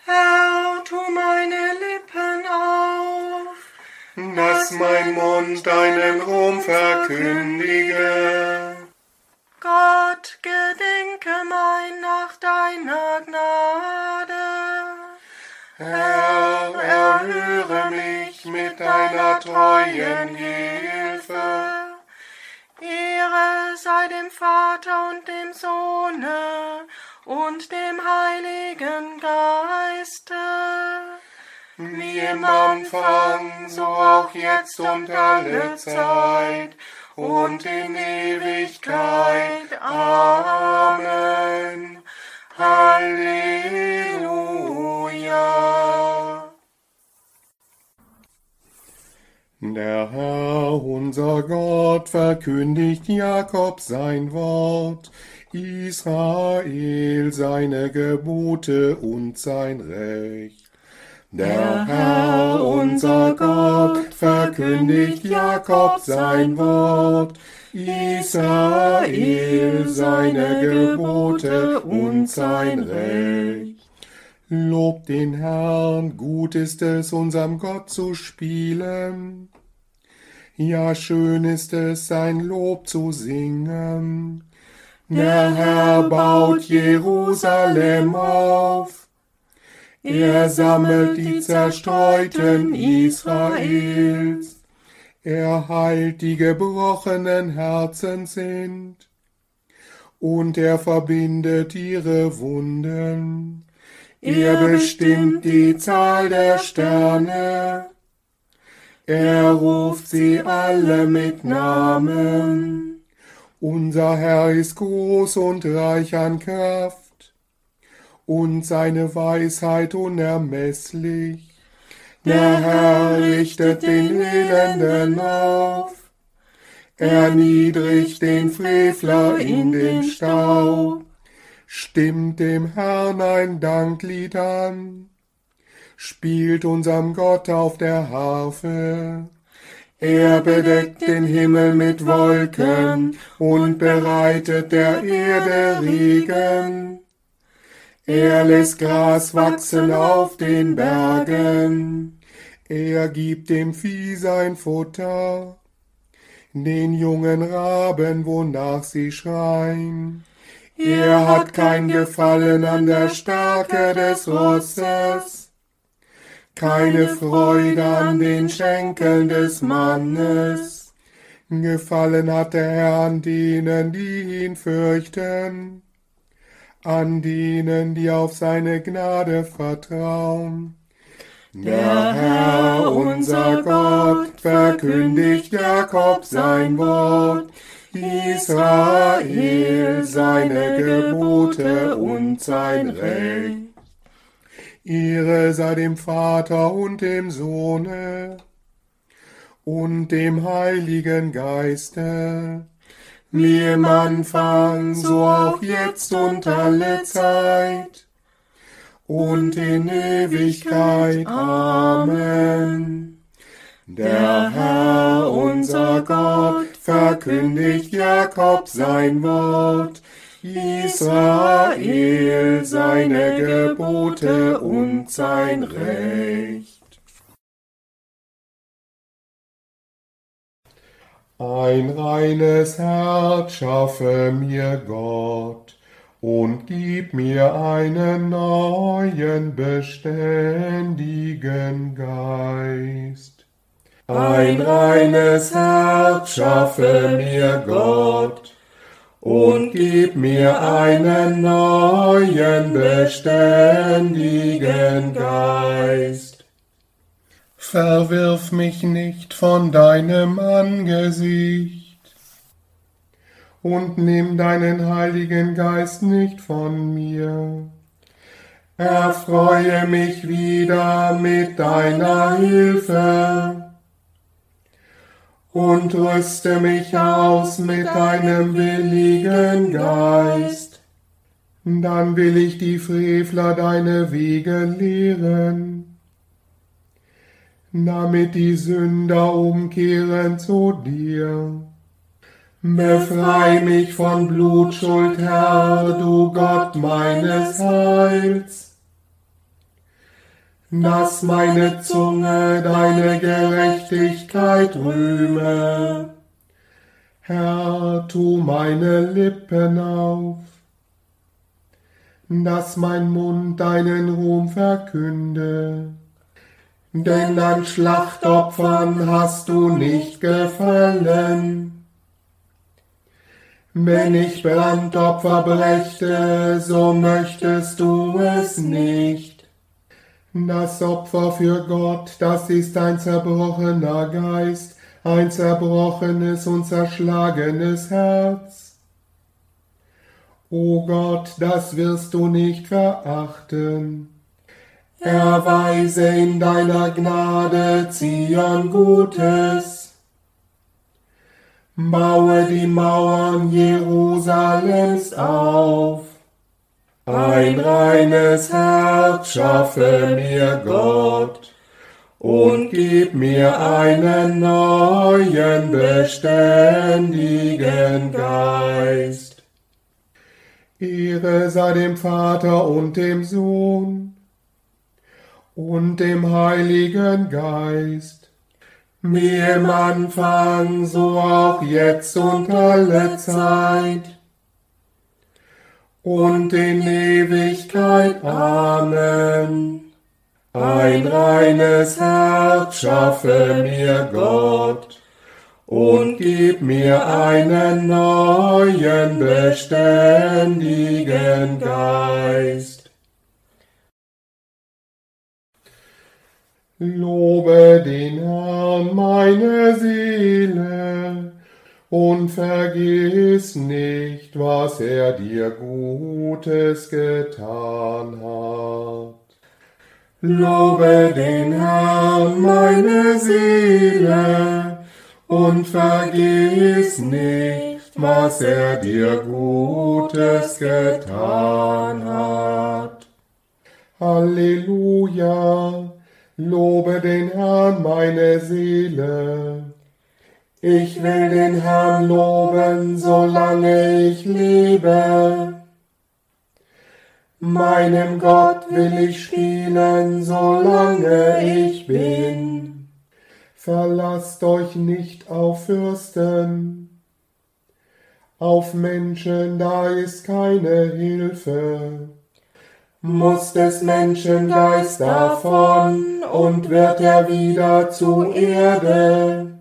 Herr, tu meine Lippen auf, dass mein Mund deinen Ruhm verkündige. Gott, gedenke mein nach deiner Gnade. Herr, erhöre mich mit deiner treuen Hilfe. Ehre sei dem Vater und dem Sohne und dem Heiligen Geiste, Wie im Anfang, so auch jetzt und alle Zeit und in Ewigkeit. Amen. Halleluja. Der Herr, unser Gott, verkündigt Jakob sein Wort, Israel seine Gebote und sein Recht. Der Herr, unser Gott, verkündigt Jakob sein Wort, Israel seine Gebote und sein Recht. Lobt den Herrn, gut ist es, unserem Gott zu spielen. Ja, schön ist es, sein Lob zu singen. Der Herr baut Jerusalem auf. Er sammelt die Zerstreuten Israels. Er heilt die gebrochenen Herzen sind. Und er verbindet ihre Wunden. Er bestimmt die Zahl der Sterne. Er ruft sie alle mit Namen. Unser Herr ist groß und reich an Kraft und seine Weisheit unermesslich. Der Herr richtet den Elenden auf. Erniedrigt den Frevler in den Staub. Stimmt dem Herrn ein Danklied an, spielt unserem Gott auf der Harfe. Er bedeckt den Himmel mit Wolken und bereitet der Erde Regen. Er lässt Gras wachsen auf den Bergen. Er gibt dem Vieh sein Futter, den jungen Raben, wonach sie schreien. Er hat kein Gefallen an der Stärke des Rosses, keine Freude an den Schenkeln des Mannes. Gefallen hat der Herr an denen, die ihn fürchten, an denen, die auf seine Gnade vertrauen. Der Herr, unser Gott, verkündigt Jakob sein Wort, Israel seine Gebote und sein Recht. Ehre sei dem Vater und dem Sohne und dem Heiligen Geiste, wie im Anfang, so auch jetzt und alle Zeit und in Ewigkeit. Amen. Der Herr, unser Gott, verkündigt Jakob sein Wort, Israel seine Gebote und sein Recht. Ein reines Herz schaffe mir Gott, und gib mir einen neuen, beständigen Geist. Ein reines Herz schaffe mir Gott, und gib mir einen neuen, beständigen Geist. Verwirf mich nicht von deinem Angesicht, und nimm deinen Heiligen Geist nicht von mir. Erfreue mich wieder mit deiner Hilfe und rüste mich aus mit deinem willigen Geist. Dann will ich die Frevler deine Wege lehren, damit die Sünder umkehren zu dir. Befrei mich von Blutschuld, Herr, du Gott meines Heils, dass meine Zunge deine Gerechtigkeit rühme. Herr, tu meine Lippen auf, dass mein Mund deinen Ruhm verkünde. Denn an Schlachtopfern hast du nicht gefallen. Wenn ich Brandopfer brächte, so möchtest du es nicht. Das Opfer für Gott, das ist ein zerbrochener Geist, ein zerbrochenes und zerschlagenes Herz. O Gott, das wirst du nicht verachten. Erweise in deiner Gnade Zion Gutes. Baue die Mauern Jerusalems auf. Ein reines Herz schaffe mir Gott und gib mir einen neuen beständigen Geist. Ehre sei dem Vater und dem Sohn und dem Heiligen Geist, wie im Anfang, so auch jetzt und alle Zeit und in Ewigkeit. Amen. Ein reines Herz schaffe mir Gott und gib mir einen neuen beständigen Geist. Lobe den Herrn, meine Seele, und vergiss nicht, was er dir Gutes getan hat. Lobe den Herrn, meine Seele, und vergiss nicht, was er dir Gutes getan hat. Halleluja! Lobe den Herrn, meine Seele. Ich will den Herrn loben, solange ich lebe. Meinem Gott will ich spielen, solange ich bin. Verlasst euch nicht auf Fürsten, auf Menschen, da ist keine Hilfe. Muss des Menschen Geist davon und wird er wieder zu Erde.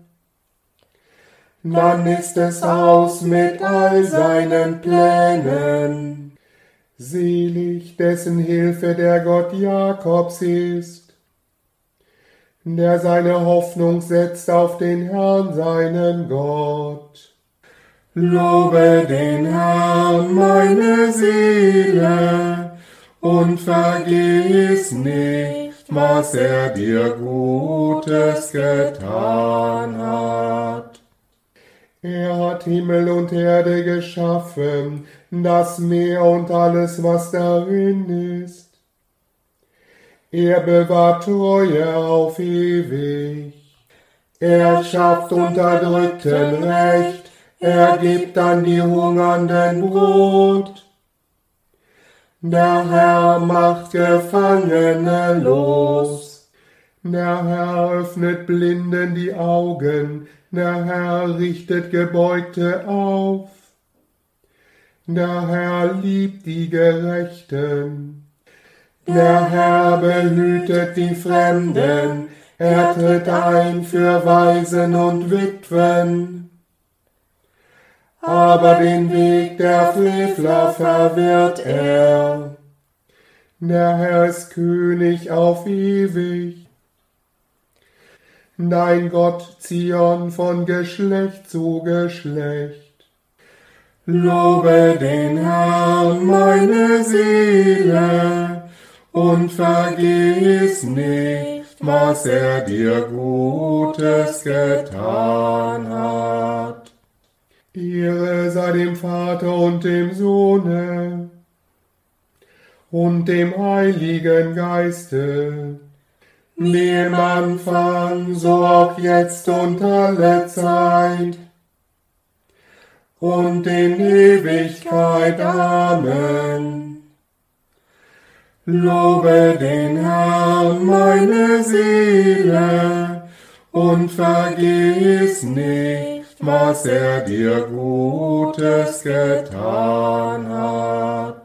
Dann ist es aus mit all seinen Plänen. Selig, dessen Hilfe der Gott Jakobs ist, der seine Hoffnung setzt auf den Herrn, seinen Gott. Lobe den Herrn, meine Seele, und vergiss nicht, was er dir Gutes getan hat. Er hat Himmel und Erde geschaffen, das Meer und alles, was darin ist. Er bewahrt Treue auf ewig. Er schafft Unterdrückten Recht, er gibt an die Hungernden Brot. Der Herr macht Gefangene los. Der Herr öffnet Blinden die Augen. Der Herr richtet Gebeugte auf. Der Herr liebt die Gerechten. Der Herr behütet die Fremden. Er tritt ein für Waisen und Witwen. Aber den Weg der Frevler verwirrt er. Der Herr ist König auf ewig. Dein Gott Zion von Geschlecht zu Geschlecht. Lobe den Herrn, meine Seele, und vergiss nicht, was er dir Gutes getan hat. Ehre sei dem Vater und dem Sohne und dem Heiligen Geiste, wie im Anfang, so auch jetzt und alle Zeit und in Ewigkeit. Amen. Lobe den Herrn, meine Seele, und vergiss nicht, was er dir Gutes getan hat.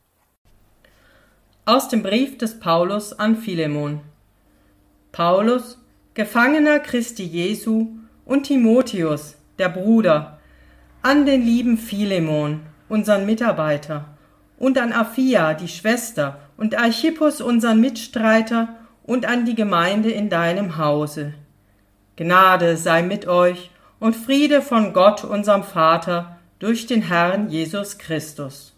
Aus dem Brief des Paulus an Philemon. Paulus, Gefangener Christi Jesu, und Timotheus, der Bruder, an den lieben Philemon, unseren Mitarbeiter, und an Apphia, die Schwester, und Archippus, unseren Mitstreiter, und an die Gemeinde in deinem Hause. Gnade sei mit euch und Friede von Gott, unserem Vater, durch den Herrn Jesus Christus.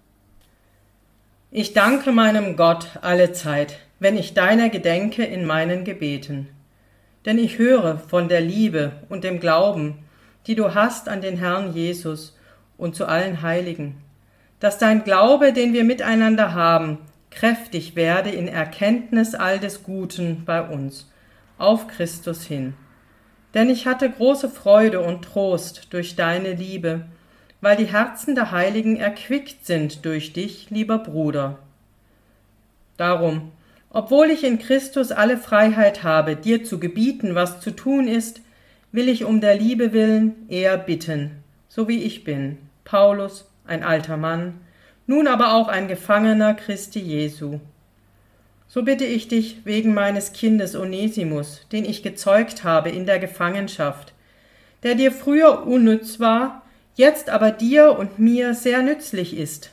Ich danke meinem Gott allezeit, wenn ich deiner gedenke in meinen Gebeten. Denn ich höre von der Liebe und dem Glauben, die du hast an den Herrn Jesus und zu allen Heiligen, dass dein Glaube, den wir miteinander haben, kräftig werde in Erkenntnis all des Guten bei uns, auf Christus hin. Denn ich hatte große Freude und Trost durch deine Liebe, weil die Herzen der Heiligen erquickt sind durch dich, lieber Bruder. Darum, obwohl ich in Christus alle Freiheit habe, dir zu gebieten, was zu tun ist, will ich um der Liebe willen eher bitten, so wie ich bin, Paulus, ein alter Mann, nun aber auch ein Gefangener Christi Jesu. So bitte ich dich wegen meines Kindes Onesimus, den ich gezeugt habe in der Gefangenschaft, der dir früher unnütz war, jetzt aber dir und mir sehr nützlich ist.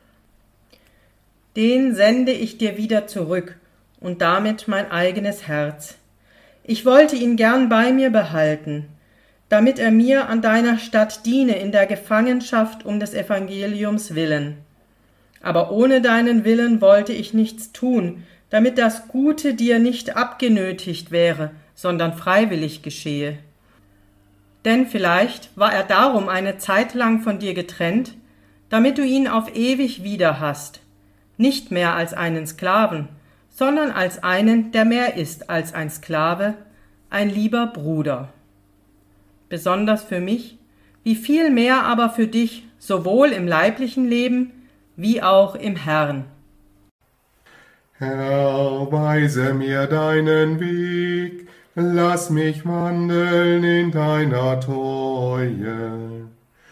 Den sende ich dir wieder zurück und damit mein eigenes Herz. Ich wollte ihn gern bei mir behalten, damit er mir an deiner Stadt diene in der Gefangenschaft um des Evangeliums willen. Aber ohne deinen Willen wollte ich nichts tun, damit das Gute dir nicht abgenötigt wäre, sondern freiwillig geschehe. Denn vielleicht war er darum eine Zeit lang von dir getrennt, damit du ihn auf ewig wieder hast, nicht mehr als einen Sklaven, sondern als einen, der mehr ist als ein Sklave, ein lieber Bruder. Besonders für mich, wie viel mehr aber für dich, sowohl im leiblichen Leben wie auch im Herrn. Herr, weise mir deinen Weg, lass mich wandeln in deiner Treue.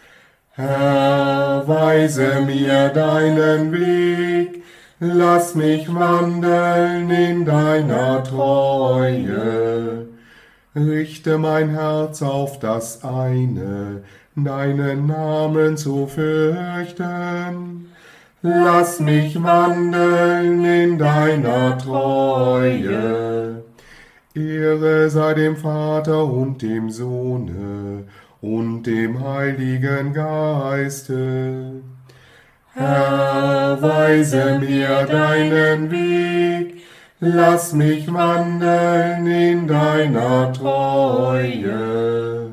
Herr, weise mir deinen Weg, lass mich wandeln in deiner Treue. Richte mein Herz auf das eine, deinen Namen zu fürchten. Lass mich wandeln in deiner Treue. Ehre sei dem Vater und dem Sohne und dem Heiligen Geiste. Herr, weise mir deinen Weg, lass mich wandeln in deiner Treue.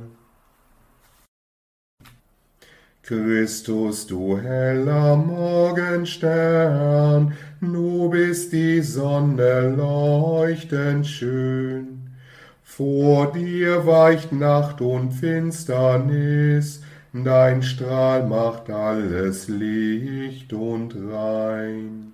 Christus, du heller Morgenstern, du bist die Sonne leuchtend schön. Vor dir weicht Nacht und Finsternis, dein Strahl macht alles Licht und rein.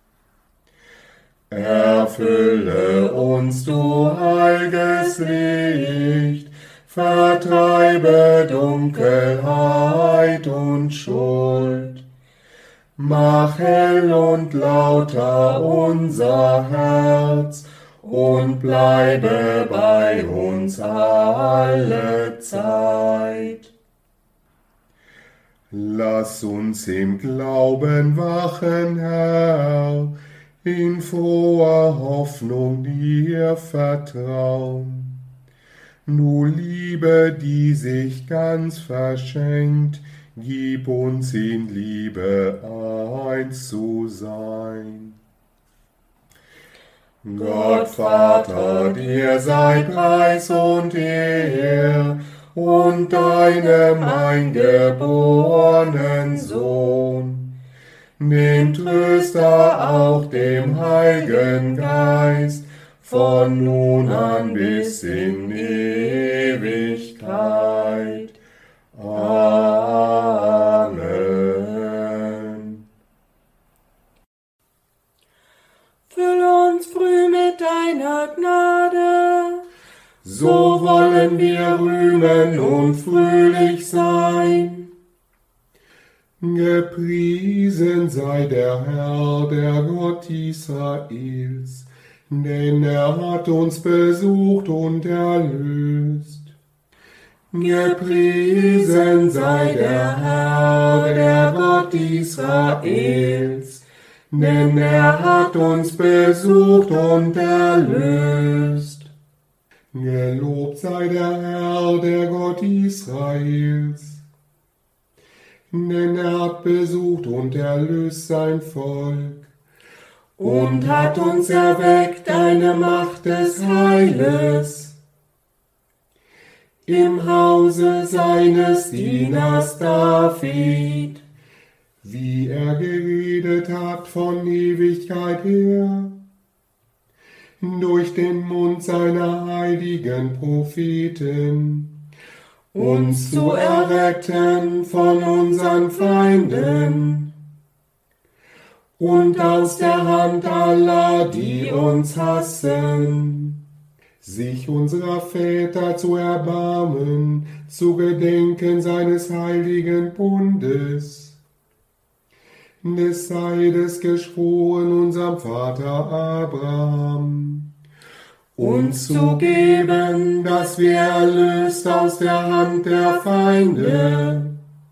Erfülle uns, du heilges Licht, vertreibe Dunkelheit und Schuld. Mach hell und lauter unser Herz und bleibe bei uns alle Zeit. Lass uns im Glauben wachen, Herr, in froher Hoffnung dir vertrauen. Du Liebe, die sich ganz verschenkt, gib uns in Liebe eins zu sein. Gott Vater, dir sei Preis und Ehr und deinem eingeborenen Sohn, dem Tröster, auch dem Heiligen Geist, von nun an bis in Ewigkeit. Amen. uns früh mit deiner Gnade. So wollen wir rühmen und fröhlich sein. Gepriesen sei der Herr, der Gott Israels, denn er hat uns besucht und erlöst. Gepriesen sei der Herr, der Gott Israels, denn er hat uns besucht und erlöst. Gelobt sei der Herr, der Gott Israels, denn er hat besucht und erlöst sein Volk Und hat uns erweckt eine Macht des Heiles im Hause seines Dieners David, wie er geredet hat von Ewigkeit her, durch den Mund seiner heiligen Propheten, uns zu erretten von unseren Feinden und aus der Hand aller, die uns hassen, sich unserer Väter zu erbarmen, zu gedenken seines heiligen Bundes, des Seides geschworen unserem Vater Abraham, uns zu geben, dass wir erlöst aus der Hand der Feinde,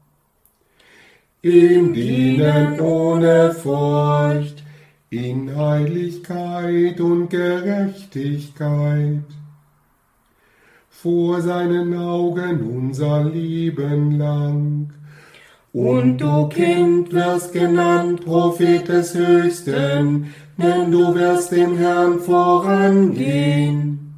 ihm dienen ohne Furcht, in Heiligkeit und Gerechtigkeit, vor seinen Augen unser Leben lang. Und du, Kind, wirst genannt Prophet des Höchsten, denn du wirst dem Herrn vorangehen,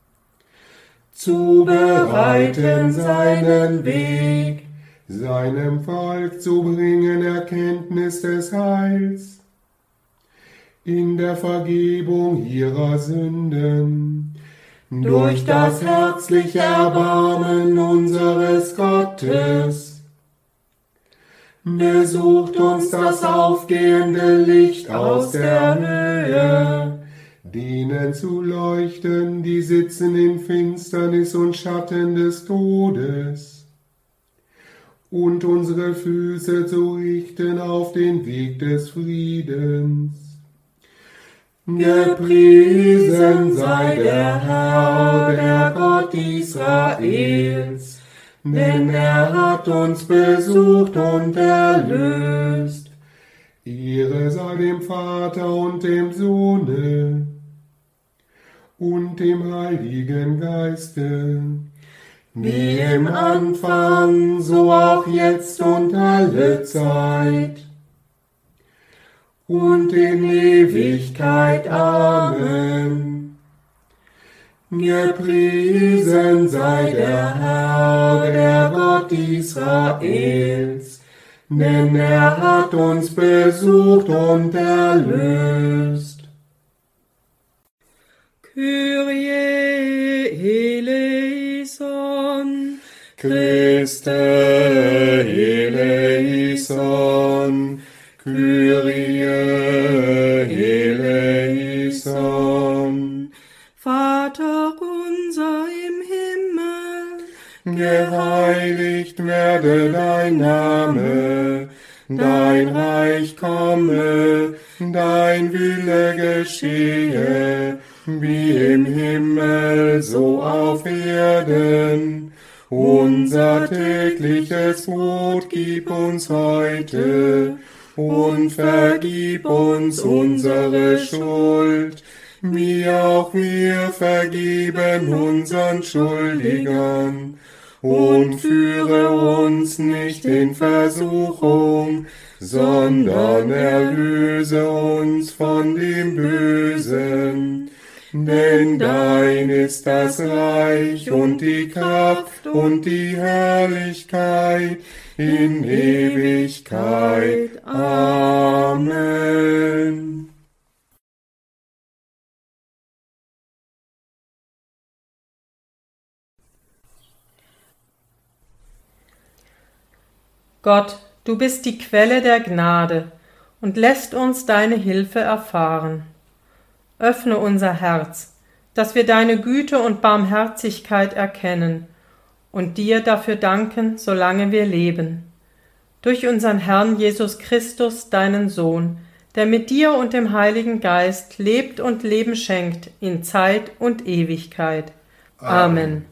zu bereiten seinen Weg, seinem Volk zu bringen Erkenntnis des Heils, in der Vergebung ihrer Sünden, durch das herzliche Erbarmen unseres Gottes. Besucht uns das aufgehende Licht aus der Höhe, denen zu leuchten, die sitzen in Finsternis und Schatten des Todes, und unsere Füße zu richten auf den Weg des Friedens. Gepriesen sei der Herr, der Gott Israels, denn er hat uns besucht und erlöst. Ehre sei dem Vater und dem Sohne und dem Heiligen Geiste, wie im Anfang, so auch jetzt und alle Zeit und in Ewigkeit. Amen. Gepriesen sei der Herr, der Gott Israels, denn er hat uns besucht und erlöst. Kyrie eleison, Christe eleison, Kyrie eleison. Vater unser im Himmel, Geheiligt werde dein Name, dein Reich komme, dein Wille geschehe, wie im Himmel, so auf Erden. Unser tägliches Brot gib uns heute und vergib uns unsere Schuld, wie auch wir vergeben unseren Schuldigern. Und führe uns nicht in Versuchung, sondern erlöse uns von dem Bösen. Denn dein ist das Reich und die Kraft und die Herrlichkeit in Ewigkeit. Amen. Gott, du bist die Quelle der Gnade und lässt uns deine Hilfe erfahren. öffne unser Herz, dass wir deine Güte und Barmherzigkeit erkennen und dir dafür danken, solange wir leben. Durch unseren Herrn Jesus Christus, deinen Sohn, der mit dir und dem Heiligen Geist lebt und Leben schenkt in Zeit und Ewigkeit. Amen.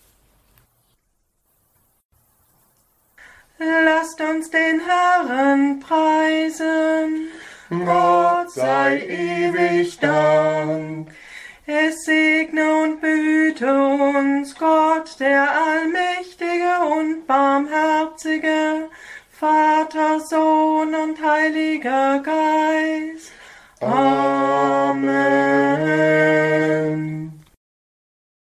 Lasst uns den Herrn preisen. Gott sei ewig Dank. Es segne und behüte uns Gott, der allmächtige und barmherzige, Vater, Sohn und Heiliger Geist. Amen.